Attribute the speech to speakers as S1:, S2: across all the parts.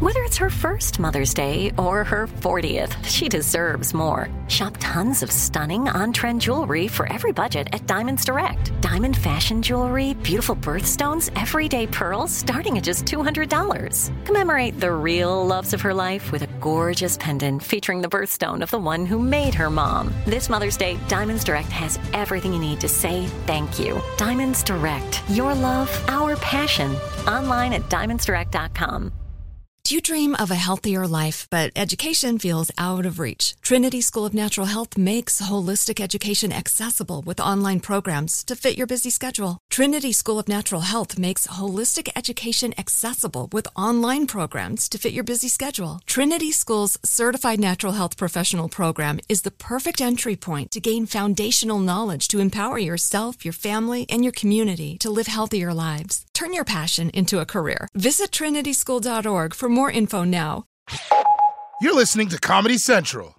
S1: Whether it's her first Mother's Day or her 40th, she deserves more. Shop tons of stunning on-trend jewelry for every budget at Diamonds Direct. Diamond fashion jewelry, beautiful birthstones, everyday pearls starting at just $200. Commemorate the real loves of her life with a gorgeous pendant featuring the birthstone of the one who made her mom. This Mother's Day, Diamonds Direct has everything you need to say thank you. Diamonds Direct. Your love, our passion. Online at diamondsdirect.com.
S2: Do you dream of a healthier life, but education feels out of reach? Trinity School of Natural Health makes holistic education accessible with online programs to fit your busy schedule. Trinity School of Natural Health makes holistic education accessible with online programs to fit your busy schedule. Trinity School's Certified Natural Health Professional Program is the perfect entry point to gain foundational knowledge to empower yourself, your family, and your community to live healthier lives. Turn your passion into a career. Visit trinityschool.org for more info now.
S3: You're listening to Comedy Central.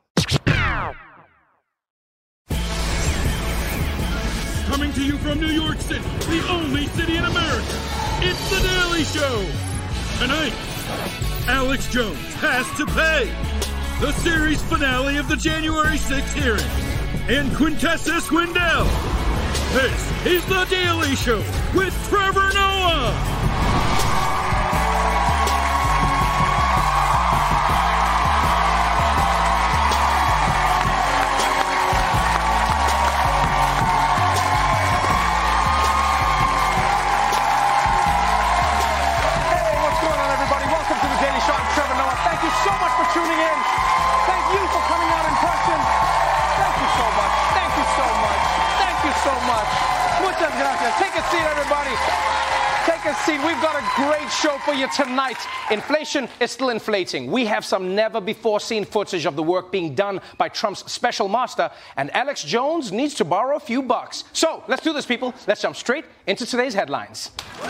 S4: Coming to you from New York City, the only city in America, it's The Daily Show. Tonight, Alex Jones has to pay. The series finale of the January 6th hearing. And Quintessa Swindell. This is The Daily Show with Trevor Noah.
S5: So much for tuning in. Thank you for coming out in person. Thank you so much. Thank you so much. Thank you so much. Muchas gracias. Take a seat, everybody. Take a seat. We've got a great show for you tonight. Inflation is still inflating. We have some never-before-seen footage of the work being done by Trump's special master, and Alex Jones needs to borrow a few bucks. So let's do this, people. Let's jump straight into today's headlines.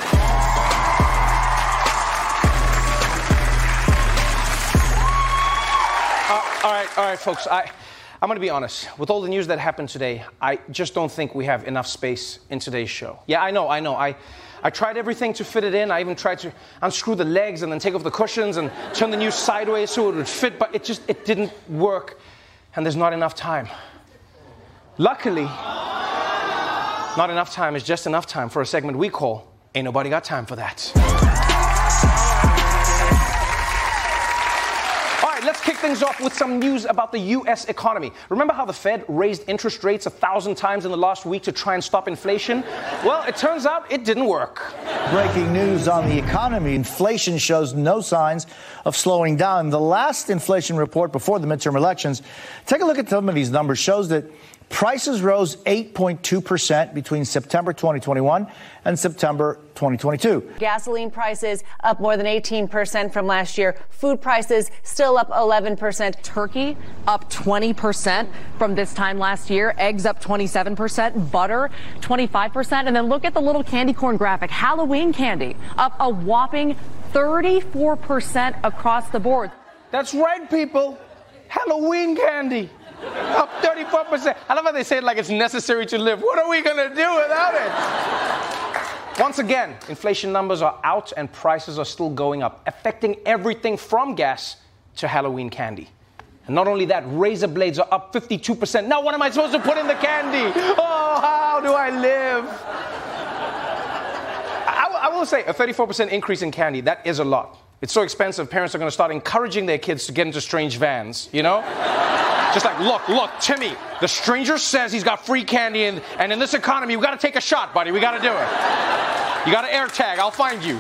S5: All right, folks, I'm going to be honest. With all the news that happened today, I just don't think we have enough space in today's show. Yeah, I know. I tried everything to fit it in. I even tried to unscrew the legs and then take off the cushions and turn the news sideways so it would fit, but it didn't work, and there's not enough time. Luckily, not enough time is just enough time for a segment we call Ain't Nobody Got Time for That. Let's kick things off with some news about the U.S. economy. Remember how the Fed raised interest rates 1,000 times in the last week to try and stop inflation? Well, it turns out it didn't work.
S6: Breaking news on the economy. Inflation shows no signs of slowing down. The last inflation report before the midterm elections, take a look at some of these numbers, shows that prices rose 8.2% between September 2021 and September 2022.
S7: Gasoline prices up more than 18% from last year. Food prices still up 11%.
S8: Turkey up 20% from this time last year. Eggs up 27%. Butter 25%. And then look at the little candy corn graphic. Halloween candy up a whopping 34% across the board.
S5: That's right, people. Halloween candy. Up 34%. I love how they say it like it's necessary to live. What are we going to do without it? Once again, inflation numbers are out and prices are still going up, affecting everything from gas to Halloween candy. And not only that, razor blades are up 52%. Now what am I supposed to put in the candy? Oh, how do I live? I will say a 34% increase in candy, that is a lot. It's so expensive, parents are going to start encouraging their kids to get into strange vans, you know? Just like, look, Timmy, the stranger says he's got free candy, and in this economy, we got to take a shot, buddy. We got to do it. You got to air tag. I'll find you.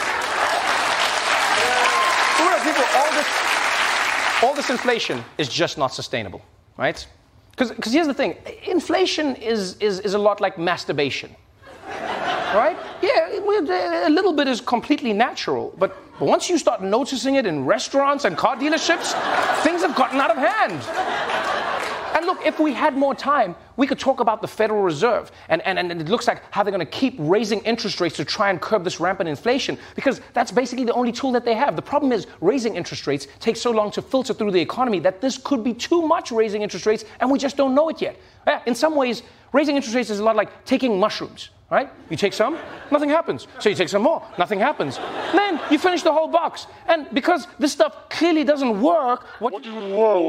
S5: People, all this inflation is just not sustainable, right? Because here's the thing. Inflation is a lot like masturbation, right? Yeah, a little bit is completely natural, but once you start noticing it in restaurants and car dealerships, things have gotten out of hand. And look, if we had more time, we could talk about the Federal Reserve. And it looks like how they're going to keep raising interest rates to try and curb this rampant inflation, because that's basically the only tool that they have. The problem is raising interest rates takes so long to filter through the economy that this could be too much raising interest rates, and we just don't know it yet. In some ways, raising interest rates is a lot like taking mushrooms. right? You take some, nothing happens. So you take some more, nothing happens. Then you finish the whole box. And because this stuff clearly doesn't work, what you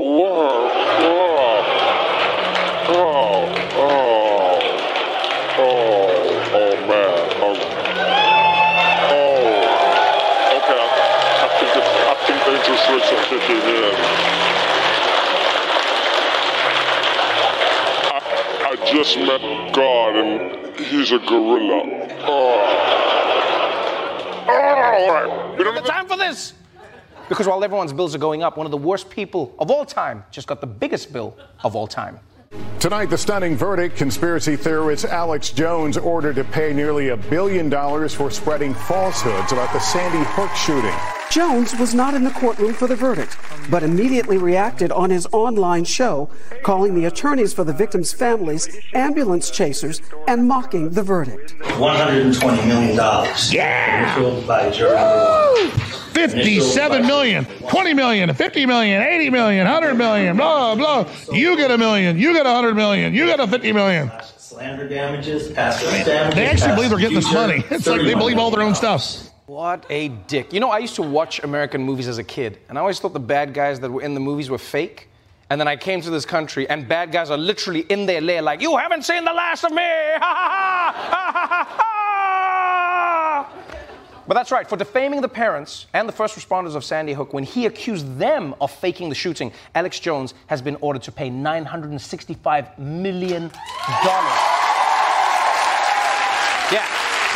S9: I just met God and he's a gorilla.
S5: We don't have time for this! Because while everyone's bills are going up, one of the worst people of all time just got the biggest bill of all time.
S10: Tonight, the stunning verdict. Conspiracy theorist Alex Jones ordered to pay nearly $1 billion for spreading falsehoods about the Sandy Hook shooting.
S11: Jones was not in the courtroom for the verdict, but immediately reacted on his online show, calling the attorneys for the victims' families ambulance chasers and mocking the verdict.
S12: $120 million. Yeah! By jury number 1.
S3: 57 million, 20 million, 50 million, 80 million, 100 million, blah, blah. You get $1 million, you get 100 million, you get 50 million.
S12: Slander damages, passive damages.
S3: They actually believe they're getting this money. It's like they believe all their own stuff.
S5: What a dick. You know, I used to watch American movies as a kid, and I always thought the bad guys that were in the movies were fake. And then I came to this country, and bad guys are literally in their lair like, you haven't seen the last of me! Ha ha ha! Ha ha ha! But that's right, for defaming the parents and the first responders of Sandy Hook when he accused them of faking the shooting, Alex Jones has been ordered to pay $965 million. Yeah.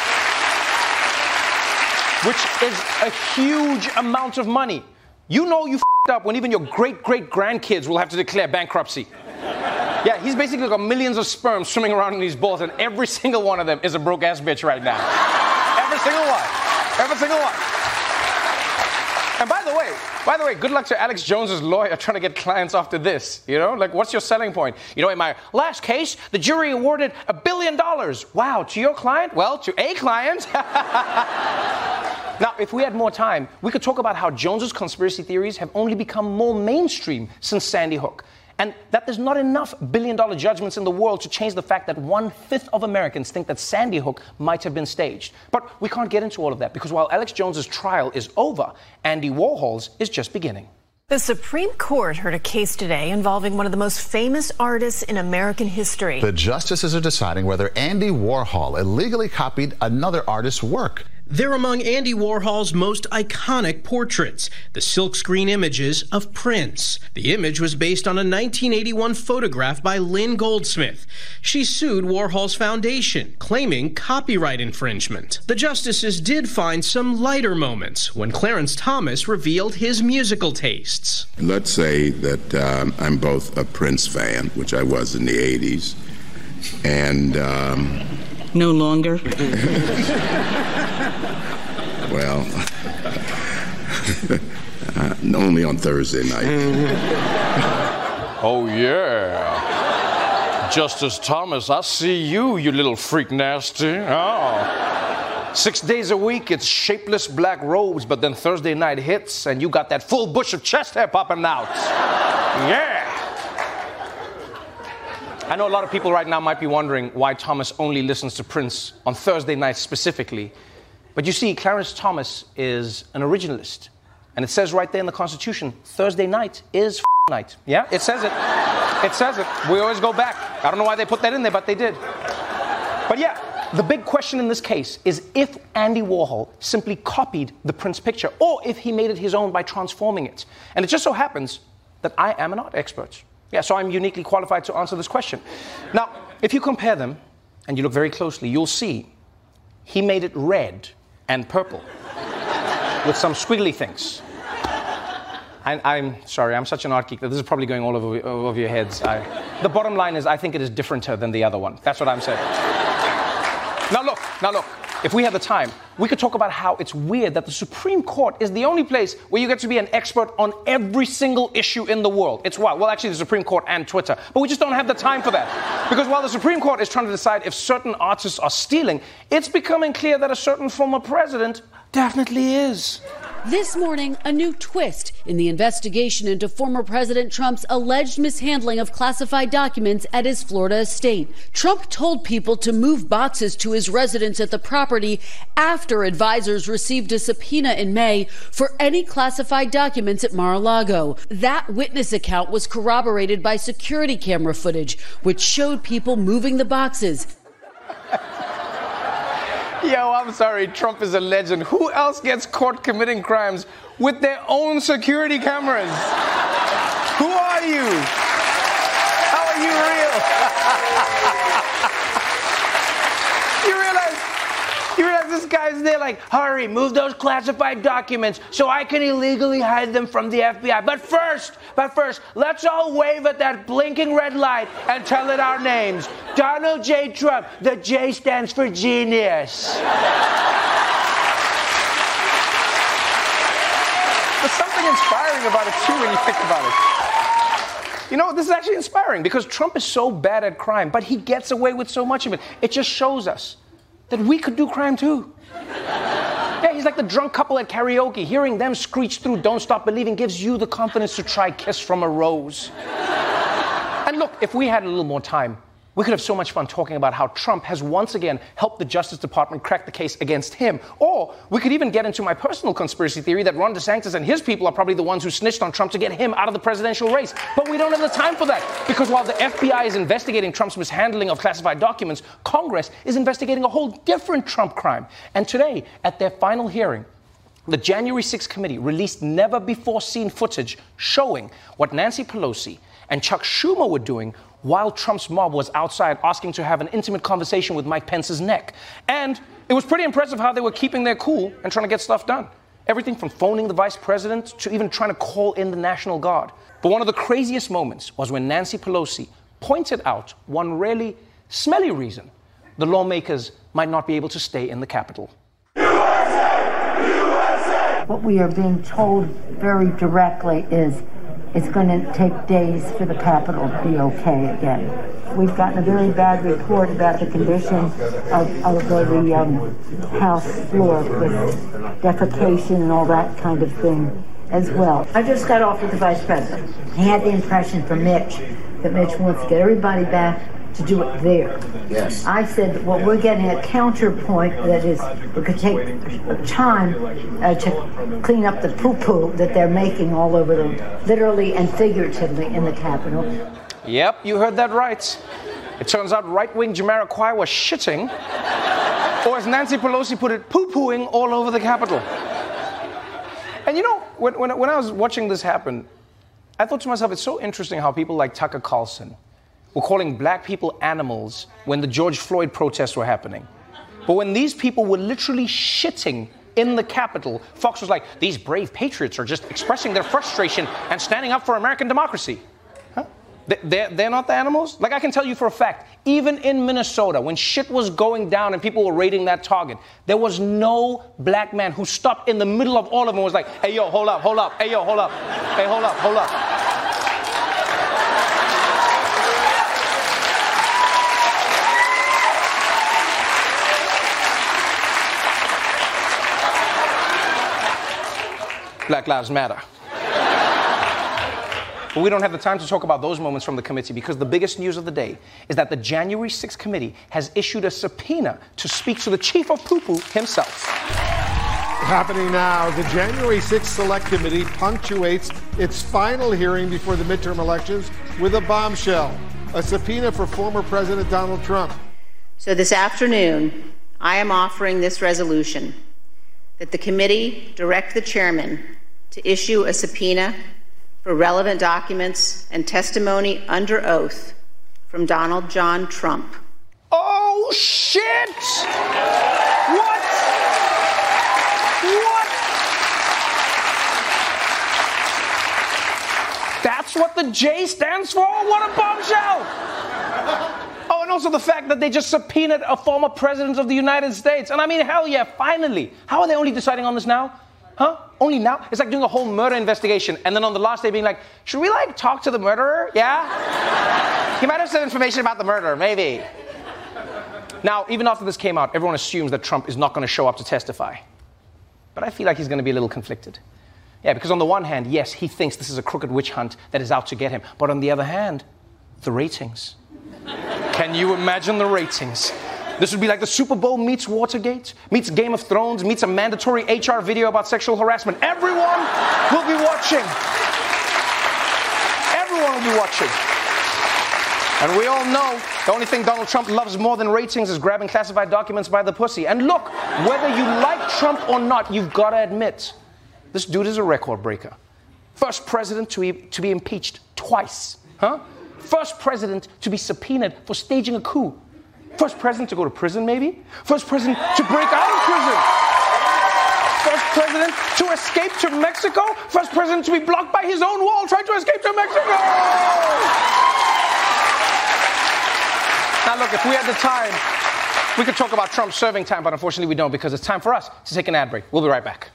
S5: Which is a huge amount of money. You know you f***ed up when even your great-great-grandkids will have to declare bankruptcy. Yeah, he's basically got millions of sperm swimming around in these balls, and every single one of them is a broke-ass bitch right now. Every single one. Every single one. And by the way, good luck to Alex Jones's lawyer trying to get clients after this. You know, like, what's your selling point? You know, in my last case, the jury awarded $1 billion. Wow, to your client? Well, to a client. Now, if we had more time, we could talk about how Jones's conspiracy theories have only become more mainstream since Sandy Hook. And that there's not enough billion-dollar judgments in the world to change the fact that 1/5 of Americans think that Sandy Hook might have been staged. But we can't get into all of that because while Alex Jones's trial is over, Andy Warhol's is just beginning.
S13: The Supreme Court heard a case today involving one of the most famous artists in American history.
S14: The justices are deciding whether Andy Warhol illegally copied another artist's work.
S15: They're among Andy Warhol's most iconic portraits, the silkscreen images of Prince. The image was based on a 1981 photograph by Lynn Goldsmith. She sued Warhol's foundation, claiming copyright infringement. The justices did find some lighter moments when Clarence Thomas revealed his musical tastes.
S9: Let's say that I'm both a Prince fan, which I was in the 80s, and...
S16: No longer?
S9: Well, only on Thursday night.
S4: Oh, yeah. Justice Thomas, I see you little freak nasty. Oh.
S5: 6 days a week, it's shapeless black robes, but then Thursday night hits, and you got that full bush of chest hair popping out. Yeah. I know a lot of people right now might be wondering why Thomas only listens to Prince on Thursday nights specifically. But you see, Clarence Thomas is an originalist. And it says right there in the Constitution, Thursday night is night. Yeah, it says it. It says it. We always go back. I don't know why they put that in there, but they did. But yeah, the big question in this case is if Andy Warhol simply copied the Prince picture or if he made it his own by transforming it. And it just so happens that I am an art expert. Yeah, so I'm uniquely qualified to answer this question. Now, if you compare them, and you look very closely, you'll see he made it red and purple with some squiggly things. I'm sorry, I'm such an art geek that this is probably going all over your heads. The bottom line is I think it is differenter than the other one. That's what I'm saying. Now look. If we had the time, we could talk about how it's weird that the Supreme Court is the only place where you get to be an expert on every single issue in the world. It's wild. Well, actually, the Supreme Court and Twitter. But we just don't have the time for that. Because while the Supreme Court is trying to decide if certain artists are stealing, it's becoming clear that a certain former president definitely is.
S17: This morning, a new twist in the investigation into former President Trump's alleged mishandling of classified documents at his Florida estate. Trump told people to move boxes to his residence at the property after advisors received a subpoena in May for any classified documents at Mar-a-Lago. That witness account was corroborated by security camera footage, which showed people moving the boxes.
S5: Yo, I'm sorry, Trump is a legend. Who else gets caught committing crimes with their own security cameras? Who are you? How are you real? You realize this guy's there like, hurry, move those classified documents so I can illegally hide them from the FBI. But first, let's all wave at that blinking red light and tell it our names. Donald J. Trump. The J stands for genius. There's something inspiring about it, too, when you think about it. You know, this is actually inspiring because Trump is so bad at crime, but he gets away with so much of it. It just shows us that we could do crime too. Yeah, he's like the drunk couple at karaoke. Hearing them screech through Don't Stop Believing gives you the confidence to try Kiss from a Rose. And look, if we had a little more time, we could have so much fun talking about how Trump has once again helped the Justice Department crack the case against him. Or we could even get into my personal conspiracy theory that Ron DeSantis and his people are probably the ones who snitched on Trump to get him out of the presidential race. But we don't have the time for that, because while the FBI is investigating Trump's mishandling of classified documents, Congress is investigating a whole different Trump crime. And today, at their final hearing, the January 6th committee released never-before-seen footage showing what Nancy Pelosi and Chuck Schumer were doing while Trump's mob was outside asking to have an intimate conversation with Mike Pence's neck. And it was pretty impressive how they were keeping their cool and trying to get stuff done. Everything from phoning the vice president to even trying to call in the National Guard. But one of the craziest moments was when Nancy Pelosi pointed out one really smelly reason the lawmakers might not be able to stay in the Capitol.
S18: What we are being told very directly is it's going to take days for the Capitol to be okay again. We've gotten a very bad report about the condition of the House floor with defecation and all that kind of thing as well. I just got off with the Vice President. He had the impression from Mitch that Mitch wants to get everybody back to do it there. Yes. I said, well, we're getting a counterpoint that is, it could take time to clean up the poo-poo that they're making all over literally and figuratively in the Capitol.
S5: Yep, you heard that right. It turns out right-wing Jamiroquai was shitting, or as Nancy Pelosi put it, poo-pooing all over the Capitol. And you know, when I was watching this happen, I thought to myself, it's so interesting how people like Tucker Carlson were calling black people animals when the George Floyd protests were happening. But when these people were literally shitting in the Capitol, Fox was like, these brave patriots are just expressing their frustration and standing up for American democracy. Huh? They're not the animals? Like, I can tell you for a fact, even in Minnesota, when shit was going down and people were raiding that Target, there was no black man who stopped in the middle of all of them and was like, hey, yo, hold up. Hey, yo, hold up. Hey, hold up. Black Lives Matter. But we don't have the time to talk about those moments from the committee because the biggest news of the day is that the January 6th committee has issued a subpoena to speak to the chief of poo-poo himself.
S19: Happening now, the January 6th Select Committee punctuates its final hearing before the midterm elections with a bombshell, a subpoena for former President Donald Trump.
S20: So this afternoon, I am offering this resolution that the committee direct the chairman to issue a subpoena for relevant documents and testimony under oath from Donald John Trump.
S5: Oh, shit! What? That's what the J stands for? What a bombshell! Oh, and also the fact that they just subpoenaed a former president of the United States. And I mean, hell yeah, finally. How are they only deciding on this now? Huh? Only now? It's like doing a whole murder investigation and then on the last day being like, should we talk to the murderer? Yeah? He might have some information about the murderer, maybe. Now, even after this came out, everyone assumes that Trump is not going to show up to testify. but I feel like he's going to be a little conflicted. Yeah, because on the one hand, yes, he thinks this is a crooked witch hunt that is out to get him. But on the other hand, the ratings. Can you imagine the ratings? This would be like the Super Bowl meets Watergate, meets Game of Thrones, meets a mandatory HR video about sexual harassment. Everyone will be watching. Everyone will be watching. And we all know the only thing Donald Trump loves more than ratings is grabbing classified documents by the pussy. And look, whether you like Trump or not, you've got to admit, this dude is a record breaker. First president to be impeached twice. Huh? First president to be subpoenaed for staging a coup. First president to go to prison, maybe? First president to break out of prison. First president to escape to Mexico. First president to be blocked by his own wall trying to escape to Mexico. Now look, if we had the time, we could talk about Trump's serving time, but unfortunately we don't because it's time for us to take an ad break. We'll be right back.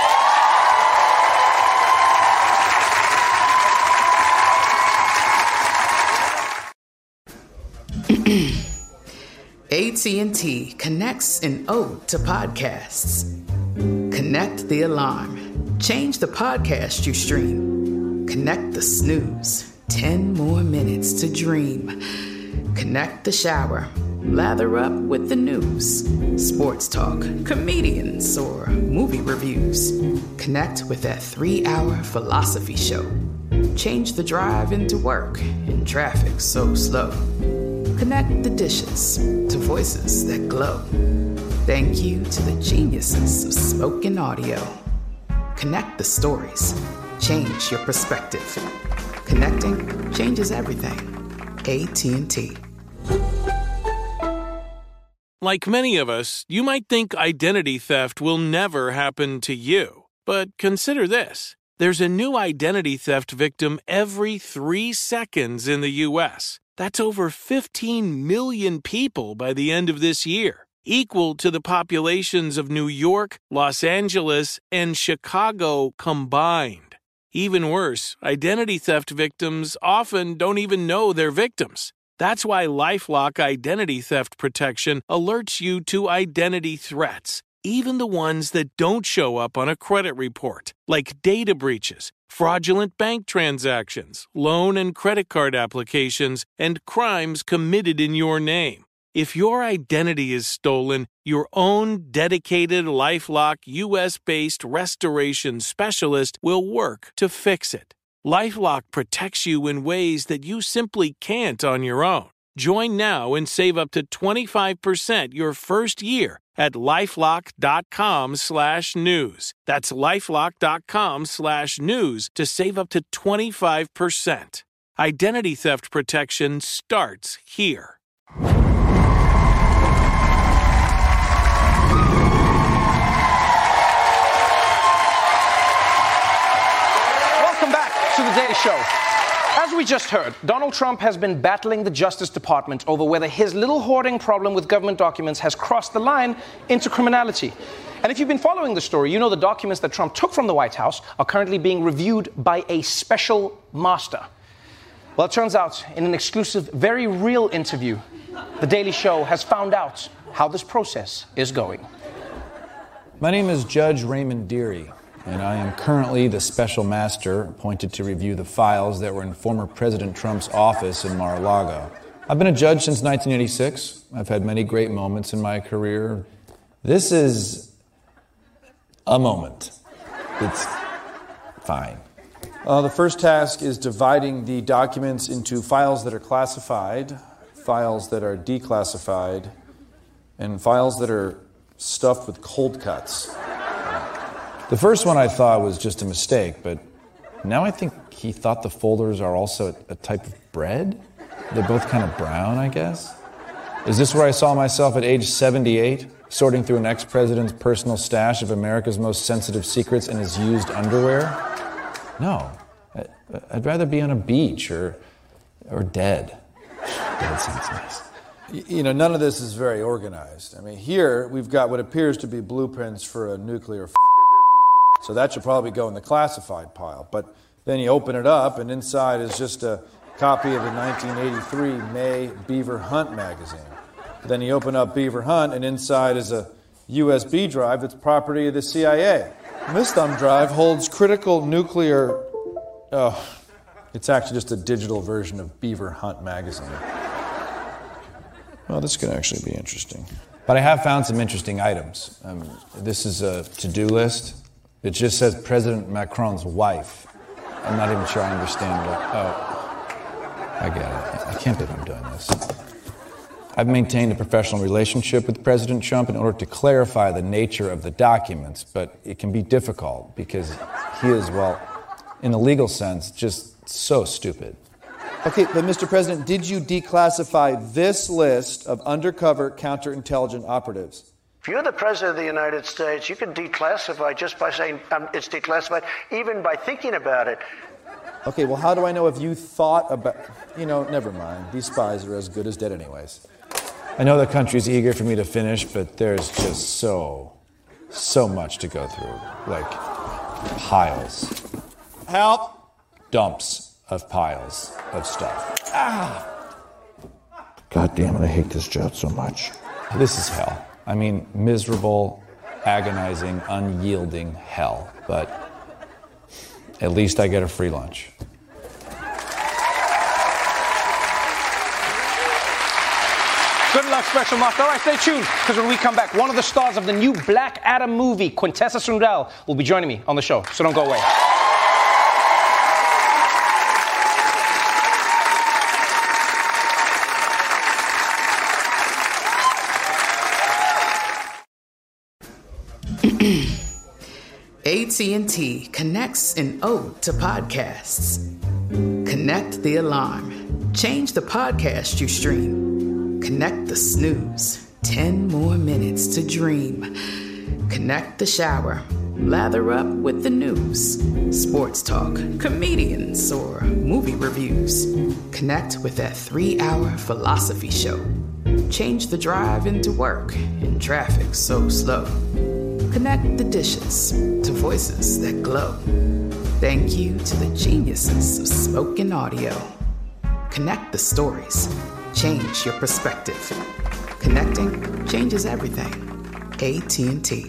S21: AT&T connects an ode to podcasts. Connect the alarm. Change the podcast you stream. Connect the snooze. 10 more minutes to dream. Connect the shower. Lather up with the news. Sports talk, comedians, or movie reviews. Connect with that 3-hour philosophy show. Change the drive into work in traffic so slow. Connect the dishes to voices that glow. Thank you to the geniuses of spoken audio. Connect the stories. Change your perspective. Connecting changes everything. AT&T.
S22: Like many of us, you might think identity theft will never happen to you. But consider this. There's a new identity theft victim every 3 seconds in the U.S. That's over 15 million people by the end of this year, equal to the populations of New York, Los Angeles, and Chicago combined. Even worse, identity theft victims often don't even know they're victims. That's why LifeLock Identity Theft Protection alerts you to identity threats, even the ones that don't show up on a credit report, like data breaches, fraudulent bank transactions, loan and credit card applications, and crimes committed in your name. If your identity is stolen, your own dedicated LifeLock U.S.-based restoration specialist will work to fix it. LifeLock protects you in ways that you simply can't on your own. Join now and save up to 25% your first year at LifeLock.com/news. That's LifeLock.com/news to save up to 25%. Identity theft protection starts here.
S5: Welcome back to The Daily Show. As we just heard, Donald Trump has been battling the Justice Department over whether his little hoarding problem with government documents has crossed the line into criminality. And if you've been following the story, you know the documents that Trump took from the White House are currently being reviewed by a special master. Well, it turns out, in an exclusive, very real interview, The Daily Show has found out how this process is going.
S23: My name is Judge Raymond Dearie, and I am currently the special master appointed to review the files that were in former President Trump's office in Mar-a-Lago. I've been a judge since 1986. I've had many great moments in my career. This is a moment. It's fine. The first task is dividing the documents into files that are classified, files that are declassified, and files that are stuffed with cold cuts. The first one I thought was just a mistake, but now I think he thought the folders are also a type of bread. They're both kind of brown, I guess. Is this where I saw myself at age 78, sorting through an ex-president's personal stash of America's most sensitive secrets in his used underwear? No. I'd rather be on a beach or dead. Dead sounds nice.
S24: You know, none of this is very organized. I mean, here we've got what appears to be blueprints for a nuclear so that should probably go in the classified pile. But then you open it up, and inside is just a copy of the 1983 May Beaver Hunt magazine. Then you open up Beaver Hunt, and inside is a USB drive that's property of the CIA. And this thumb drive holds critical nuclear... Oh, it's actually just a digital version of Beaver Hunt magazine. Well, this could actually be interesting. But I have found some interesting items. This is a to-do list. It just says President Macron's wife. I'm not even sure I understand what... Oh, I get it. I can't believe I'm doing this. I've maintained a professional relationship with President Trump in order to clarify the nature of the documents, but it can be difficult because he is, well, in a legal sense, just so stupid. Okay, but Mr. President, did you declassify this list of undercover counterintelligence operatives?
S1: If you're the President of the United States, you can declassify just by saying it's declassified, even by thinking about it.
S24: Okay, well, how do I know if you thought about... You know, never mind. These spies are as good as dead anyways. I know the country's eager for me to finish, but there's just so much to go through. Like, piles. Help! Dumps of piles of stuff. Ah! God damn it, I hate this job so much. This is hell. I mean, miserable, agonizing, unyielding hell. But at least I get a free lunch.
S5: Good luck, Special Master. All right, stay tuned, because when we come back, one of the stars of the new Black Adam movie, Quintessa Swindell, will be joining me on the show, so don't go away.
S21: AT&T connects an ode to podcasts. Connect the alarm. Change the podcast you stream. Connect the snooze. 10 more minutes to dream. Connect the shower. Lather up with the news. Sports talk, comedians, or movie reviews. Connect with that 3-hour philosophy show. Change the drive into work in traffic so slow. Connect the dishes to voices that glow. Thank you to the geniuses of spoken audio. Connect the stories. Change your perspective. Connecting changes everything. AT&T.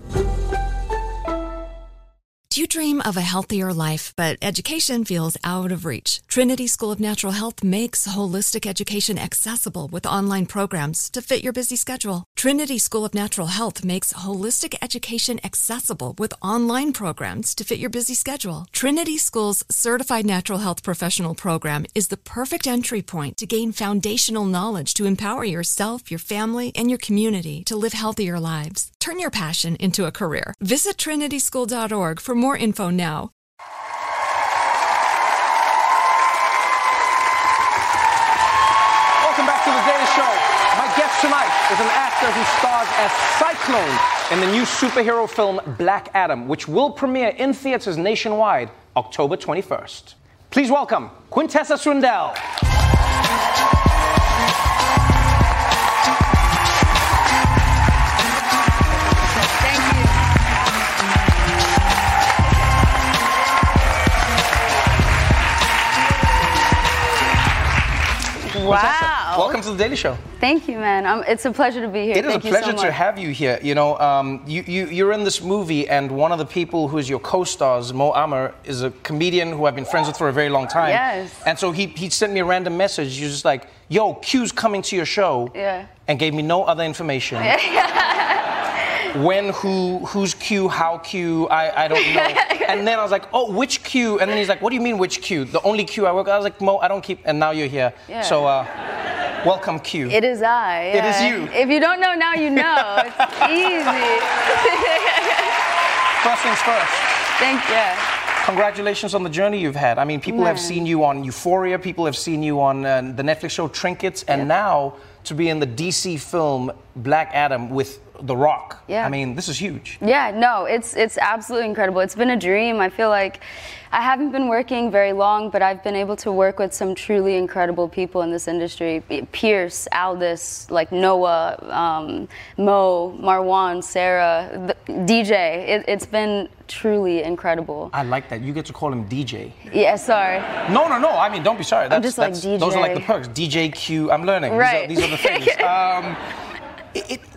S2: Do you dream of a healthier life, but education feels out of reach? Trinity School of Natural Health makes holistic education accessible with online programs to fit your busy schedule. Trinity School of Natural Health makes holistic education accessible with online programs to fit your busy schedule. Trinity School's Certified Natural Health Professional Program is the perfect entry point to gain foundational knowledge to empower yourself, your family, and your community to live healthier lives. Turn your passion into a career. Visit trinityschool.org for more info now.
S5: Welcome back to The Daily Show. My guest tonight is an actor who stars as Cyclone in the new superhero film Black Adam, which will premiere in theaters nationwide October 21st. Please welcome Quintessa Swindell.
S6: Wow.
S5: Welcome to The Daily Show.
S6: Thank you, man. It's a pleasure to be here.
S5: It is
S6: Thank
S5: a
S6: you so
S5: pleasure to
S6: much.
S5: have you here. You know, you're in this movie, and one of the people who is your co-stars, Mo Amer, is a comedian who I've been friends with for a very long time.
S6: Yes.
S5: And so he sent me a random message. He was just like, yo, Q's coming to your show.
S6: Yeah.
S5: And gave me no other information. When, who's Q, how Q, I don't know. And then I was like, oh, which Q? And then he's like, what do you mean, which Q? The only Q I work with? I was like, Mo, I don't keep, and now you're here.
S6: Yeah.
S5: So, welcome, Q.
S6: It is I.
S5: It is you.
S6: If you don't know now, you know. It's easy.
S5: First things first.
S6: Thank you.
S5: Congratulations on the journey you've had. I mean, people have seen you on Euphoria, people have seen you on the Netflix show Trinkets, and now to be in the DC film Black Adam with The Rock.
S6: Yeah.
S5: I mean, this is huge.
S6: Yeah, no, it's absolutely incredible. It's been a dream. I feel like I haven't been working very long, but I've been able to work with some truly incredible people in this industry. Pierce, Aldis, like Noah, Mo, Marwan, Sarah, DJ. It's been truly incredible.
S5: I like that. You get to call him DJ.
S6: Yeah, sorry.
S5: No. I mean, don't be sorry.
S6: I'm just like DJ.
S5: Those are like the perks. DJ Q. I'm learning.
S6: Right.
S5: These are the things.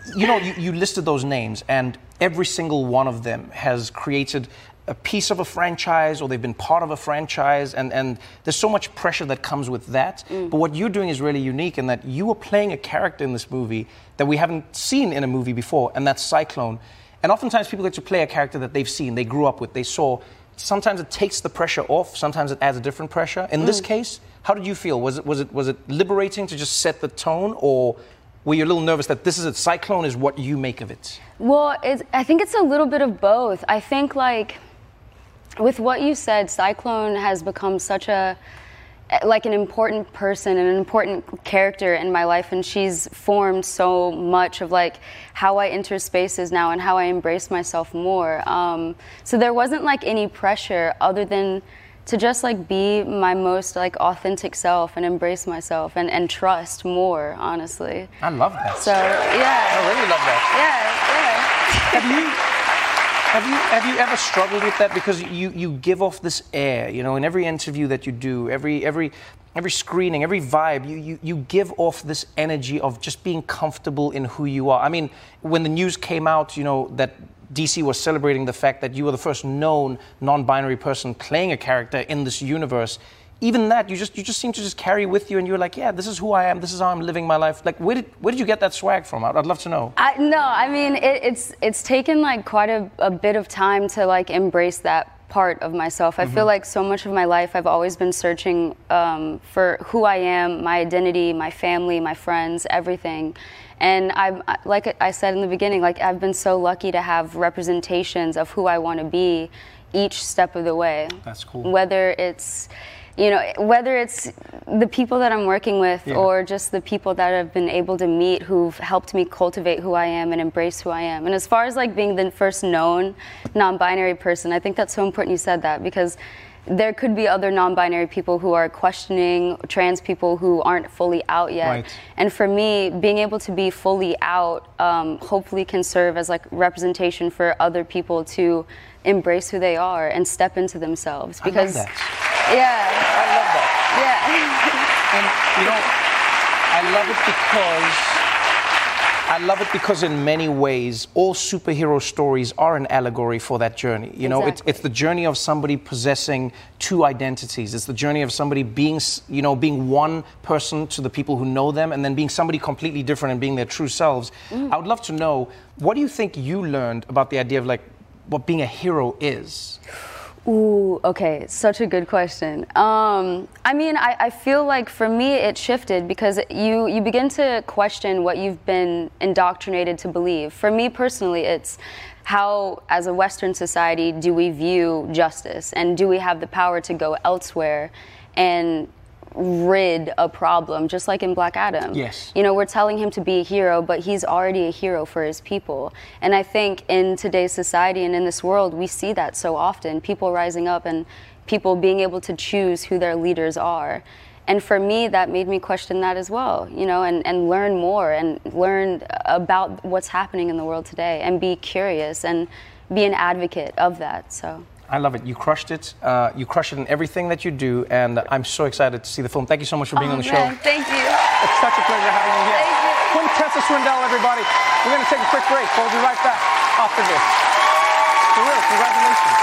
S5: you listed those names, and every single one of them has created a piece of a franchise, or they've been part of a franchise, and there's so much pressure that comes with that. But what you're doing is really unique in that you are playing a character in this movie that we haven't seen in a movie before, and that's Cyclone. And oftentimes people get to play a character that they've seen, they grew up with, they saw. Sometimes it takes the pressure off, sometimes it adds a different pressure. In this case, how did you feel? Was it liberating to just set the tone, or were you a little nervous that this is it, Cyclone is what you make of it?
S6: Well, I think it's a little bit of both. I think, like, with what you said, Cyclone has become such an important person and an important character in my life, and she's formed so much of like how I enter spaces now and how I embrace myself more. So there wasn't like any pressure other than to just like be my most like authentic self and embrace myself and trust more, honestly.
S5: I love that.
S6: So yeah.
S5: I really love that.
S6: Yeah.
S5: Have you ever struggled with that? Because you give off this air, you know, in every interview that you do, every screening, every vibe, you give off this energy of just being comfortable in who you are. I mean, when the news came out, you know, that DC was celebrating the fact that you were the first known non-binary person playing a character in this universe. Even that, you just seem to just carry with you, and you're like, yeah, this is who I am. This is how I'm living my life. Like, where did you get that swag from? I'd love to know.
S6: I mean, it's taken like quite a bit of time to like embrace that part of myself. I feel like so much of my life I've always been searching for who I am, my identity, my family, my friends, everything. And like I said in the beginning, like I've been so lucky to have representations of who I want to be each step of the way.
S5: That's cool.
S6: Whether it's the people that I'm working with, or just the people that I've been able to meet who've helped me cultivate who I am and embrace who I am. And as far as like being the first known non-binary person, I think that's so important you said that, because there could be other non-binary people who are questioning, trans people who aren't fully out yet.
S5: Right.
S6: And for me, being able to be fully out hopefully can serve as like representation for other people to embrace who they are and step into themselves. Because
S5: I love that.
S6: Yeah.
S5: I love that.
S6: Yeah.
S5: And you know, I love it because in many ways, all superhero stories are an allegory for that journey. You know,
S6: Exactly.
S5: it's the journey of somebody possessing two identities. It's the journey of somebody being one person to the people who know them, and then being somebody completely different and being their true selves. I would love to know, what do you think you learned about the idea of like what being a hero is?
S6: Ooh, okay, such a good question. I mean, I feel like for me it shifted because you begin to question what you've been indoctrinated to believe. For me personally, it's how, as a Western society, do we view justice, and do we have the power to go elsewhere and rid a problem, just like in Black Adam.
S5: Yes.
S6: You know, we're telling him to be a hero, but he's already a hero for his people. And I think in today's society and in this world, we see that so often, people rising up and people being able to choose who their leaders are. And for me, that made me question that as well, you know, and learn more and learn about what's happening in the world today and be curious and be an advocate of that, so.
S5: I love it. You crushed it. You crushed it in everything that you do, and I'm so excited to see the film. Thank you so much for being on the show.
S6: Thank you.
S5: It's such a pleasure having you here.
S6: Thank you.
S5: Quintessa Swindell, everybody. We're going to take a quick break. We'll be right back after this. For real, congratulations.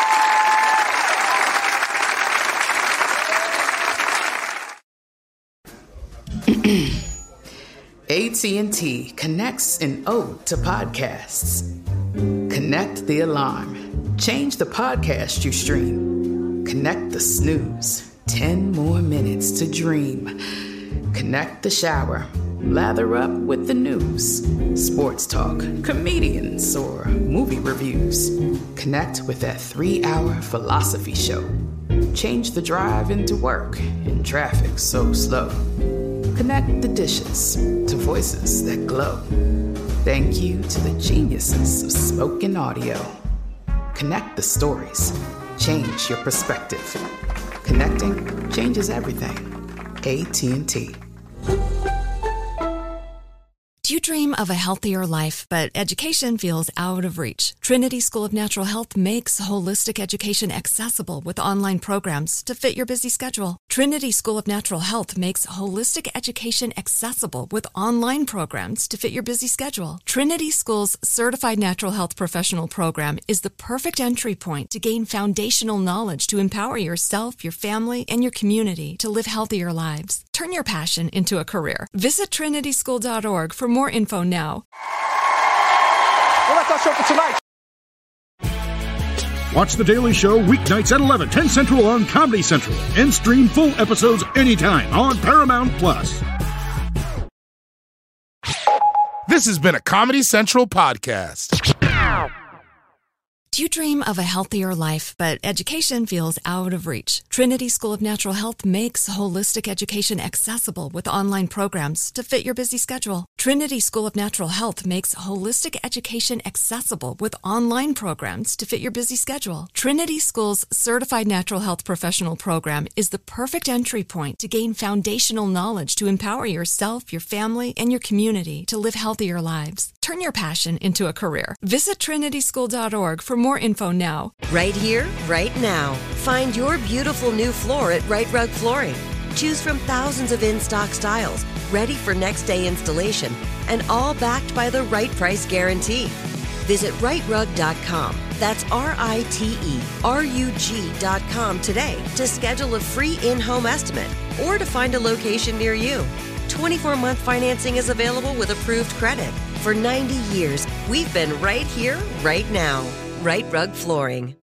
S21: AT&T connects an ode to podcasts. Connect the alarm. Change the podcast you stream. Connect the snooze. 10 more minutes to dream. Connect the shower. Lather up with the news. Sports talk, comedians, or movie reviews. Connect with that 3-hour philosophy show. Change the drive into work in traffic so slow. Connect the dishes to voices that glow. Thank you to the geniuses of spoken audio. Connect the stories. Change your perspective. Connecting changes everything. AT&T.
S2: Do you dream of a healthier life, but education feels out of reach? Trinity School of Natural Health makes holistic education accessible with online programs to fit your busy schedule. Trinity School of Natural Health makes holistic education accessible with online programs to fit your busy schedule. Trinity School's Certified Natural Health Professional Program is the perfect entry point to gain foundational knowledge to empower yourself, your family, and your community to live healthier lives. Turn your passion into a career. Visit trinityschool.org for more info now.
S7: Well, that's our show for tonight.
S4: Watch The Daily Show weeknights at 11, 10 Central on Comedy Central. And stream full episodes anytime on Paramount+.
S8: This has been a Comedy Central podcast.
S2: Do you dream of a healthier life, but education feels out of reach? Trinity School of Natural Health makes holistic education accessible with online programs to fit your busy schedule. Trinity School of Natural Health makes holistic education accessible with online programs to fit your busy schedule. Trinity School's Certified Natural Health Professional Program is the perfect entry point to gain foundational knowledge to empower yourself, your family, and your community to live healthier lives. Turn your passion into a career. Visit trinityschool.org for more info now.
S10: Right here, right now. Find your beautiful new floor at Right Rug Flooring. Choose from thousands of in-stock styles, ready for next day installation, and all backed by the right price guarantee. Visit rightrug.com. That's RITERUG.com today to schedule a free in-home estimate or to find a location near you. 24-month financing is available with approved credit. For 90 years, we've been right here, right now. Right Rug Flooring.